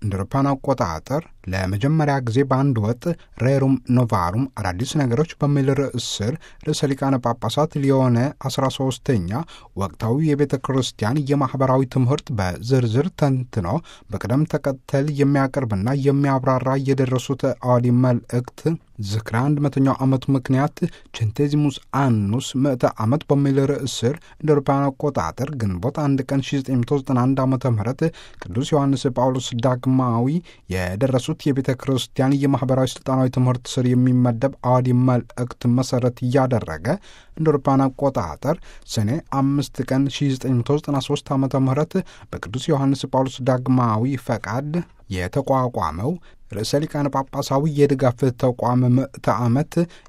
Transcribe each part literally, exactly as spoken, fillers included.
እንደ አውሮፓውያን አቆጣጠር ለመጀመሪያ ጊዜ በአንድ ወጥ ሬሩም ኖቫሩም አዳዲስ ነገሮች በሚል ርዕስ ስር ርዕሰ ሊቃነ ጳጳሳት ሊዮኔ አስራ ሶስተኛ ወቅታዊ የቤተ ክርስቲያን የማኅበራዊ ትምህርት በዝርዝር ተንትኖ በቅደም ተከተል የሚያቀርብና የሚያብራራ የደረሱት አዋዲ መልእክት ዝክረ አንድ መቶኛው ዓመቱ ምክንያት ቼንቴዚሙስ አኑስ ምዕተ ዓመት በሚል ርዕስ ስር እንደ አውሮፓውያን አቆጣጠር ግንቦት አንድ ቀን ሺህ ዘጠኝ መቶ ዘጠና አንድ ዓመተ ምህረት ቅዱስ ዮሐንስ ጳውሎስ ዳግማዊ የደረሱት የቤተ ክርስቲያን የማኅበራዊ ሥልጣናዊ ትምህርት ስር የሚመደብ አዋዲ መልእክት መሠረት እያደረገ እንደ አውሮፓውያን አቆጣጠር ሰኔ አምስት ቀን ሺህ ዘጠኝ መቶ ዘጠና ሦስት ዓመተ ምህረት በቅዱስ ዮሐንስ ጳውሎስ ዳግማዊ ፈቃድ የተቋቋመው ርዕሰ ሊቃነ ጳጳሳዊ የድጋፍ ተቋም ምዕተ ዓመት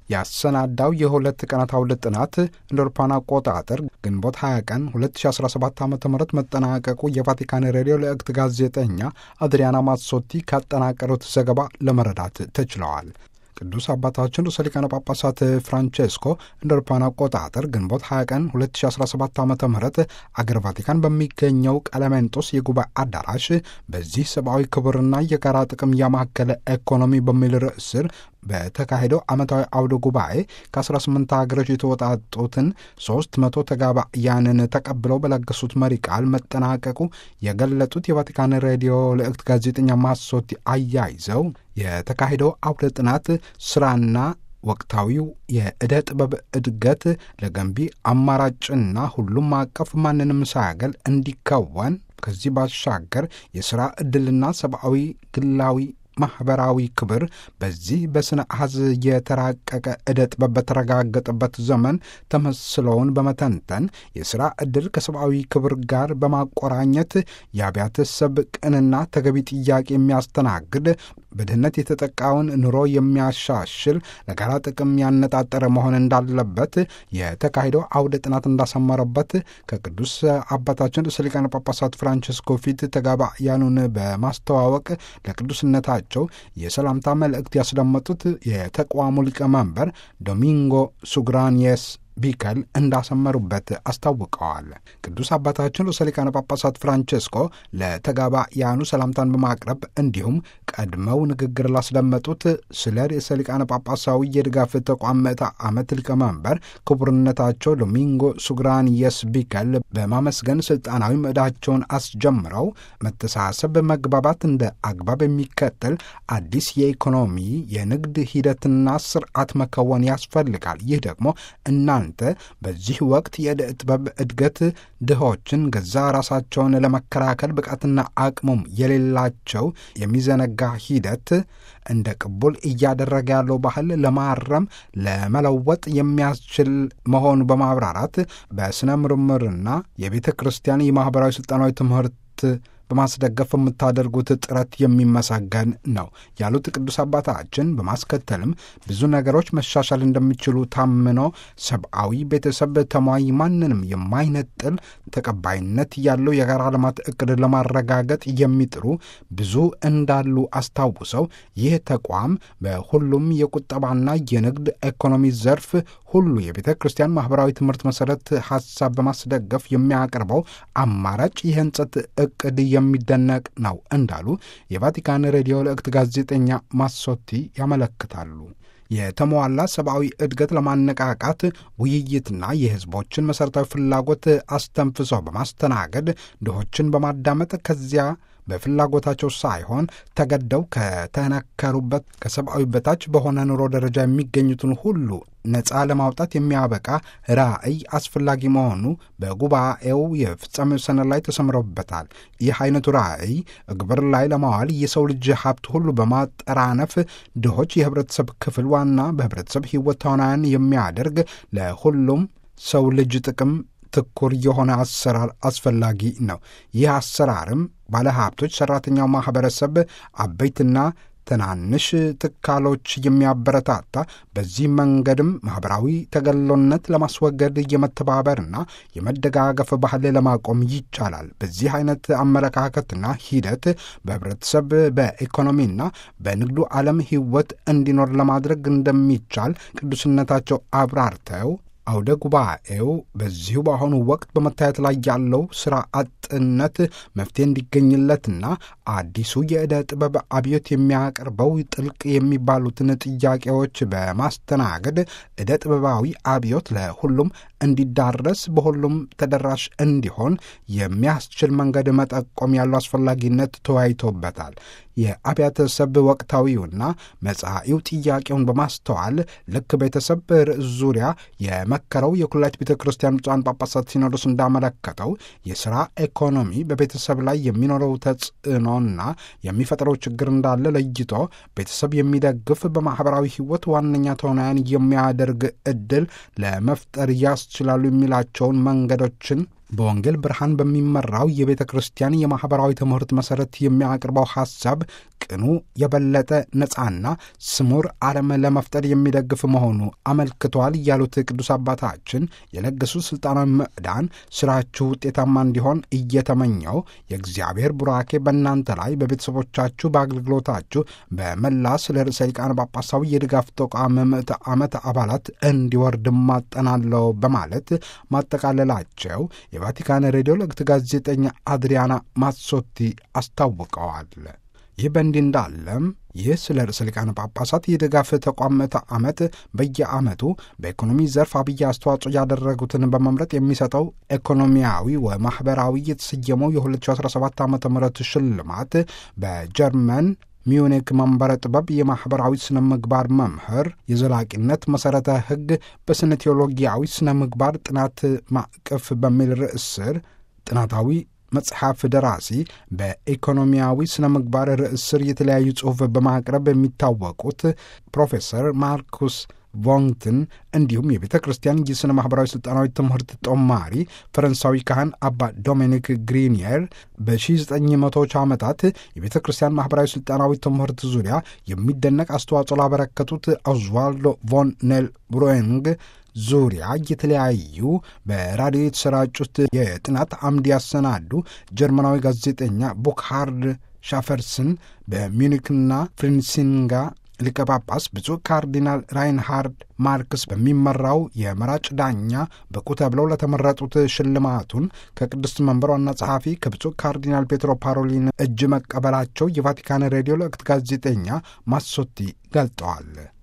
ያሰናዳው የሁለት ቀናት አውደ ጥናት እንደ አውሮፓውያን አቆጣጠር ግንቦት ሃያ ቀን ሁለት ሺህ አስራ ሰባት ዓመተ ምህረት መጠናቀቁ የቫቲካን ሬዲዮ ለእክት ጋዜጠኛ አድሪያና ማትሶቲ ካጠናቀሩት ዘገባ ለመረዳት ተችለዋል። ቅዱስ አባታችን ርዕሰ ሊቃነ ጳጳሳት ፍራንቼስኮ እንደ አውሮፓውያን አቆጣጠር ግንቦት ሃያ ቀን ሁለት ሺህ አስራ ሰባት ዓመተ ምህረት አገር ቫቲካን በሚገኘው ቀለሜንጦስ የጉባኤ አዳራሽ በዚህ ሰብአዊ ክብርና የጋራ ጥቅም ያማከለ ኢኮኖሚ በሚል ርዕስ ስር በተካሄደው ዓመታዊ አውደ ጉባኤ ከአስራ ስምንት ሀገሮች የተወጣጡትን ሦስት መቶ ተጋባያንን ተቀብለው በለገሱት መሪ ቃል መጠናቀቁ የገለጡት የቫቲካን ሬዲዮ ለእክት ጋዜጠኛ ማሶቲ አያይዘው የተካሄደው አውደ ጥናት ስራና ወቅታዊው የዕደ ጥበብ እድገት ለገንቢ አማራጭና ሁሉም አቀፍ ማንንም ሳያገል እንዲከወን ከዚህ ባሻገር የሥራ ዕድልና ሰብአዊ ግላዊ ማኅበራዊ ክብር በዚህ በስነ አሐዝ የተራቀቀ ዕደ ጥበብ በተረጋገጠበት ዘመን ተመስለውን በመተንተን የሥራ ዕድል ከሰብአዊ ክብር ጋር በማቆራኘት የአብያተ ሰብ ቅንና ተገቢ ጥያቄ የሚያስተናግድ በድህነት የተጠቃውን ኑሮ የሚያሻሽል ለጋራ ጥቅም ያነጣጠረ መሆን እንዳለበት የተካሄደው አውደ ጥናት እንዳሰመረበት ከቅዱስ አባታችን ርዕሰ ሊቃነ ጳጳሳት ፍራንቼስኮ ፊት ተጋባያኑን በማስተዋወቅ ለቅዱስነታቸው የሰላምታ መልእክት ያስደመጡት የተቋሙ ሊቀመንበር ዶሚንጎ ሱግራንየስ ቢከል እንዳሰመሩበት አስታውቀዋል። ቅዱስ አባታችን ርዕሰ ሊቃነ ጳጳሳት ፍራንቼስኮ ለተጋባያኑ ሰላምታን በማቅረብ እንዲሁም ቀድመው ንግግር ላስደመጡት ስለ ርዕሰ ሊቃነ ጳጳሳዊ የድጋፍ ተቋም ምዕተ ዓመት ሊቀመንበር ክቡርነታቸው ዶሚንጎ ሱግራንየስ ቢከል በማመስገን ስልጣናዊ ምዕዳቸውን አስጀምረው መተሳሰብ፣ መግባባት እንደ አግባብ የሚከተል አዲስ የኢኮኖሚ የንግድ ሂደትና ስርዓት መከወን ያስፈልጋል። ይህ ደግሞ እና በዚህ ወቅት የዕደ ጥበብ እድገት ድሆችን ገዛ ራሳቸውን ለመከላከል ብቃትና አቅሙም የሌላቸው የሚዘነጋ ሂደት እንደ ቅቡል እያደረገ ያለው ባህል ለማረም ለመለወጥ የሚያስችል መሆኑ በማብራራት በስነ ምርምርና የቤተ ክርስቲያን የማኅበራዊ ሥልጣናዊ ትምህርት በማስደገፍ የምታደርጉት ጥረት የሚመሰገን ነው ያሉት ቅዱስ አባታችን በማስከተልም ብዙ ነገሮች መሻሻል እንደሚችሉ ታምኖ ሰብአዊ ቤተሰብ ተሟይ ማንንም የማይነጥል ተቀባይነት ያለው የጋራ ልማት ዕቅድ ለማረጋገጥ የሚጥሩ ብዙ እንዳሉ አስታውሰው ይህ ተቋም በሁሉም የቁጠባና የንግድ ኢኮኖሚ ዘርፍ ሁሉ የቤተ ክርስቲያን ማኅበራዊ ትምህርት መሠረት ሐሳብ በማስደገፍ የሚያቀርበው አማራጭ የህንጸት ዕቅድ የሚደነቅ ነው እንዳሉ የቫቲካን ሬዲዮ ለእክት ጋዜጠኛ ማሶቲ ያመለክታሉ። የተሟላ ሰብአዊ እድገት ለማነቃቃት ውይይትና የሕዝቦችን መሠረታዊ ፍላጎት አስተንፍሰው በማስተናገድ ድሆችን በማዳመጥ ከዚያ በፍላጎታቸው ሳይሆን ተገደው ከተነከሩበት ከሰብአዊ በታች በሆነ ኑሮ ደረጃ የሚገኙትን ሁሉ ነፃ ለማውጣት የሚያበቃ ራዕይ አስፈላጊ መሆኑ በጉባኤው የፍጻሜው ሰነድ ላይ ተሰምሮበታል። ይህ አይነቱ ራዕይ እግብር ላይ ለማዋል የሰው ልጅ ሀብት ሁሉ በማጠራነፍ ድሆች የህብረተሰብ ክፍል ዋና በህብረተሰብ ሕይወት ተዋናያን የሚያደርግ ለሁሉም ሰው ልጅ ጥቅም ትኩር የሆነ አሰራር አስፈላጊ ነው። ይህ አሰራርም ባለሀብቶች፣ ሰራተኛው ማህበረሰብ፣ አበይትና ትናንሽ ትካሎች የሚያበረታታ በዚህ መንገድም ማህበራዊ ተገሎነት ለማስወገድ የመተባበርና የመደጋገፍ ባህል ለማቆም ይቻላል። በዚህ አይነት አመለካከትና ሂደት በህብረተሰብ በኢኮኖሚና በንግዱ ዓለም ህይወት እንዲኖር ለማድረግ እንደሚቻል ቅዱስነታቸው አብራርተው አውደ ጉባኤው በዚሁ በአሁኑ ወቅት በመታየት ላይ ያለው ሥራ አጥነት መፍትሄ እንዲገኝለትና አዲሱ የዕደ ጥበብ አብዮት የሚያቀርበው ጥልቅ የሚባሉትን ጥያቄዎች በማስተናገድ ዕደ ጥበባዊ አብዮት ለሁሉም እንዲዳረስ በሁሉም ተደራሽ እንዲሆን የሚያስችል መንገድ መጠቆም ያለው አስፈላጊነት ተወያይቶበታል። የአብያተ ሰብ ወቅታዊውና መጻኢው ጥያቄውን በማስተዋል ልክ ቤተሰብ ርዕስ ዙሪያ የመከረው የኩላሊት ቤተ ክርስቲያን ብፁዓን ጳጳሳት ሲኖዶስ እንዳመለከተው የሥራ ኢኮኖሚ በቤተሰብ ላይ የሚኖረው ተጽዕኖና የሚፈጥረው ችግር እንዳለ ለይቶ ቤተሰብ የሚደግፍ በማኅበራዊ ሕይወት ዋነኛ ተዋናያን የሚያደርግ ዕድል ለመፍጠር ያስችላሉ የሚላቸውን መንገዶችን በወንጌል ብርሃን በሚመራው የቤተ ክርስቲያን የማኅበራዊ ትምህርት መሠረት የሚያቀርበው ሐሳብ ቅኑ የበለጠ ነጻና ስሙር ዓለም ለመፍጠር የሚደግፍ መሆኑ አመልክቷል ያሉት ቅዱስ አባታችን የለገሱ ሥልጣናዊ ምዕዳን ሥራችሁ ውጤታማ እንዲሆን እየተመኘው የእግዚአብሔር ቡራኬ በእናንተ ላይ በቤተሰቦቻችሁ በአገልግሎታችሁ በመላ ስለ ርዕሰ ሊቃነ ጳጳሳዊ የድጋፍ ተቋም ምዕተ ዓመት አባላት እንዲወርድ ማጠናለው በማለት ማጠቃለላቸው የቫቲካን ሬዲዮ ለግት ጋዜጠኛ አድሪያና ማትሶቲ አስታውቀዋል። ይህ በእንዲህ እንዳለም ይህ ስለ ርዕሰ ሊቃነ ጳጳሳት የድጋፍ ተቋም ምዕተ ዓመት በየዓመቱ በኢኮኖሚ ዘርፍ አብይ አስተዋጽኦ ያደረጉትን በመምረጥ የሚሰጠው ኢኮኖሚያዊ ወማኅበራዊ የተሰየመው የ2017 ዓ ም ሽልማት በጀርመን ሚዩኒክ መንበረ ጥበብ የማኅበራዊ ስነ ምግባር መምህር የዘላቂነት መሠረተ ሕግ በስነ ቴዎሎጊያዊ ስነ ምግባር ጥናት ማዕቀፍ በሚል ርዕስ ስር ጥናታዊ መጽሐፍ ደራሲ በኢኮኖሚያዊ ስነ ምግባር ርዕስ ስር የተለያዩ ጽሑፍ በማቅረብ የሚታወቁት ፕሮፌሰር ማርኩስ ቮንትን እንዲሁም የቤተ ክርስቲያን የሥነ ማኅበራዊ ሥልጣናዊ ትምህርት ጦማሪ ፈረንሳዊ ካህን አባ ዶሚኒክ ግሪኒየር በዘጠኝ መቶዎቹ ዓመታት የቤተ ክርስቲያን ማኅበራዊ ሥልጣናዊ ትምህርት ዙሪያ የሚደነቅ አስተዋጽኦ ላበረከቱት ኦዝዋልዶ ቮን ኔል ብሩንግ ዙሪያ የተለያዩ በራዲዮ የተሰራጩት የጥናት አምድ ያሰናዱ ጀርመናዊ ጋዜጠኛ ቡክሃርድ ሻፈርስን በሚዩኒክና ፍሪንሲንጋ ሊቀ ጳጳስ ብፁዕ ካርዲናል ራይንሃርድ ማርክስ በሚመራው የመራጭ ዳኛ ብቁ ተብለው ለተመረጡት ሽልማቱን ከቅድስት መንበር ዋና ጸሐፊ ከብፁዕ ካርዲናል ፔትሮ ፓሮሊን እጅ መቀበላቸው የቫቲካን ሬዲዮ ለወቅት ጋዜጠኛ ማሶቲ ገልጠዋል።